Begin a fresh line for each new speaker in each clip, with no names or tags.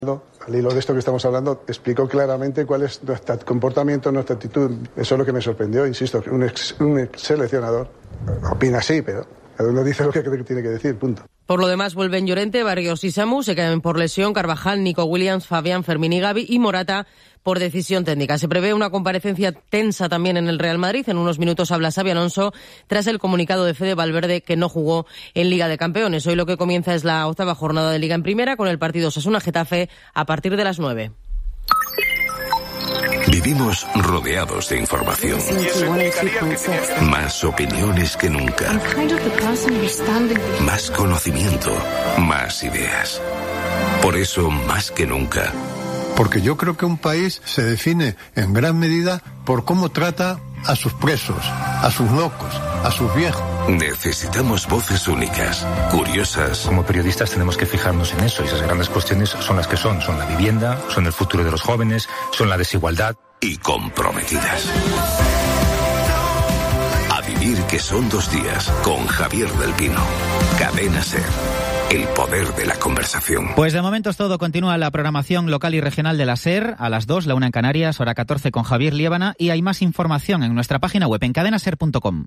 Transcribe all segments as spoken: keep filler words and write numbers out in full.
Al hilo de esto que estamos hablando, explicó claramente cuál es nuestro comportamiento, nuestra actitud. Eso es lo que me sorprendió, insisto, un ex, un ex seleccionador opina así, pero cada uno dice lo que cree que tiene que decir, punto.
Por lo demás, vuelven Llorente, Barrios y Samu, se caen por lesión Carvajal, Nico Williams, Fabián, Fermín y Gavi, y Morata por decisión técnica. Se prevé una comparecencia tensa también en el Real Madrid. En unos minutos habla Xabi Alonso tras el comunicado de Fede Valverde que no jugó en Liga de Campeones. Hoy lo que comienza es la octava jornada de Liga en Primera con el partido Osasuna-Getafe a partir de las nueve.
Vivimos rodeados de información. Más opiniones que nunca. Más conocimiento. Más ideas. Por eso, más que nunca.
Porque yo creo que un país se define en gran medida por cómo trata a sus presos, a sus locos, a sus viejos.
Necesitamos voces únicas, curiosas.
Como periodistas tenemos que fijarnos en eso, y esas grandes cuestiones son las que son. Son la vivienda, son el futuro de los jóvenes, son la desigualdad.
Y comprometidas. A vivir que son dos días, con Javier del Pino. Cadena SER. El poder de la conversación.
Pues de momento es todo. Continúa la programación local y regional de la SER a las dos, la una en Canarias, hora catorce con Javier Liébana, y hay más información en nuestra página web en cadena ser punto com.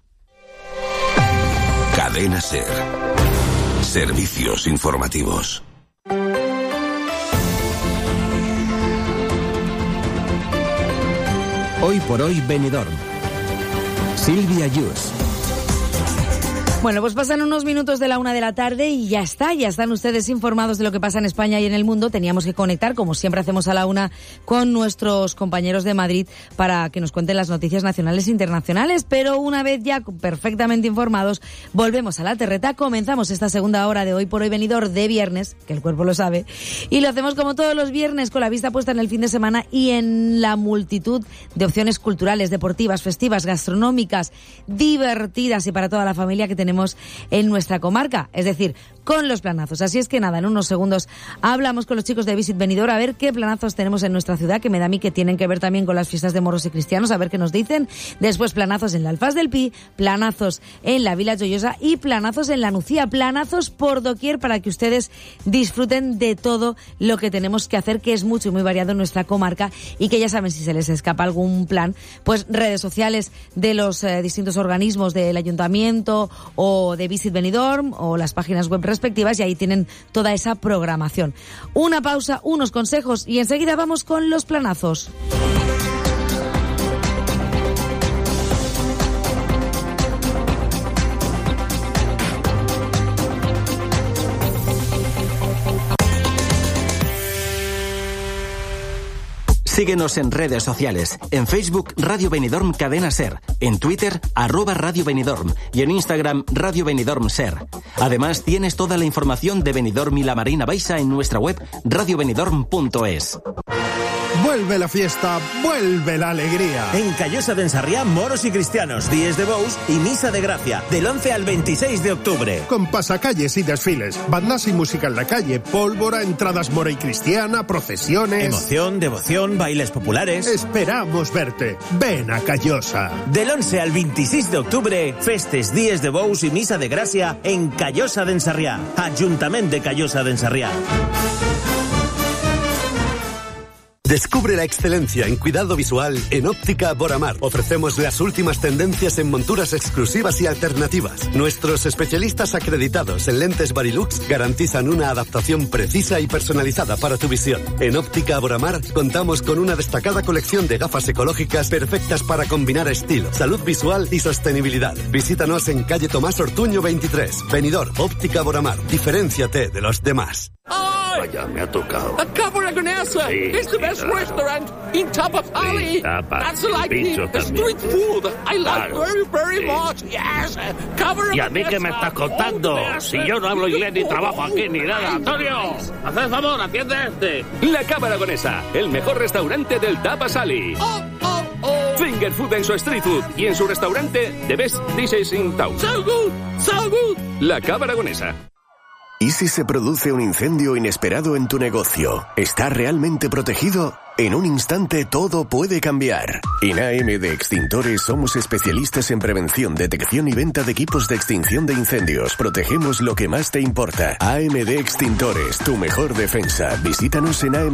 Cadena SER. Servicios informativos.
Hoy por hoy Benidorm. Silvia Yus.
Bueno, pues pasan unos minutos de la una de la tarde y ya está, ya están ustedes informados de lo que pasa en España y en el mundo. Teníamos que conectar, como siempre hacemos a la una, con nuestros compañeros de Madrid para que nos cuenten las noticias nacionales e internacionales, pero una vez ya perfectamente informados, volvemos a la terreta, comenzamos esta segunda hora de Hoy por Hoy Benidorm de viernes, que el cuerpo lo sabe, y lo hacemos como todos los viernes, con la vista puesta en el fin de semana y en la multitud de opciones culturales, deportivas, festivas, gastronómicas, divertidas y para toda la familia que tenemos en nuestra comarca, es decir, con los planazos. Así es que nada, en unos segundos hablamos con los chicos de Visit Benidorm a ver qué planazos tenemos en nuestra ciudad, que me da a mí que tienen que ver también con las fiestas de moros y cristianos, a ver qué nos dicen. Después planazos en la Alfaz del Pi, planazos en la Vila Joyosa y planazos en la Nucía, planazos por doquier para que ustedes disfruten de todo lo que tenemos que hacer, que es mucho y muy variado en nuestra comarca, y que ya saben, si se les escapa algún plan, pues redes sociales de los eh, distintos organismos del ayuntamiento o de Visit Benidorm o las páginas web respectivas, y ahí tienen toda esa programación. Una pausa, unos consejos y enseguida vamos con los planazos.
Síguenos en redes sociales. En Facebook, Radio Benidorm Cadena SER. En Twitter, arroba Radio Benidorm. Y en Instagram, Radio Benidorm SER. Además, tienes toda la información de Benidorm y la Marina Baixa en nuestra web radio benidorm punto es.
Vuelve la fiesta, vuelve la alegría.
En Callosa de Ensarriá, moros y cristianos, días de bous y misa de gracia, del once al veintiséis de octubre.
Con pasacalles y desfiles, bandas y música en la calle, pólvora, entradas mora y cristiana, procesiones...
Emoción, devoción, bailes populares...
Esperamos verte. Ven a Callosa.
Del once al veintiséis de octubre, festes, días de bous y misa de gracia en Callosa de Ensarriá. Ayuntamiento de Callosa de Ensarriá.
Descubre la excelencia en cuidado visual en Óptica Boramar. Ofrecemos las últimas tendencias en monturas exclusivas y alternativas. Nuestros especialistas acreditados en lentes Varilux garantizan una adaptación precisa y personalizada para tu visión. En Óptica Boramar contamos con una destacada colección de gafas ecológicas perfectas para combinar estilo, salud visual y sostenibilidad. Visítanos en calle Tomás Ortuño veintitrés. Benidorm, Óptica Boramar. Diferénciate de los demás.
Vaya, me ha tocado.
A Cabra Gonesa.
Sí,
It's the best
claro.
restaurant in Tapa Valley.
Sí, tapa.
That's like
Bicho
the
también.
street food. I like
Claro.
very, very
Sí.
much. Yes. Cabra
¿Y a mí qué me estás contando? Si yo no hablo inglés ni trabajo aquí ni nada. Antonio, haz el favor, atiende a este.
La Cabra Gonesa, el mejor restaurante del Tapa Valley.
Oh, oh, oh.
Finger food en su street food y en su restaurante The Best Dishes in Town.
So good, so good.
La Cabra Gonesa.
¿Y si se produce un incendio inesperado en tu negocio? ¿Está realmente protegido? En un instante todo puede cambiar. En A M de Extintores somos especialistas en prevención, detección y venta de equipos de extinción de incendios. Protegemos lo que más te importa. A M de Extintores, tu mejor defensa. Visítanos en A M.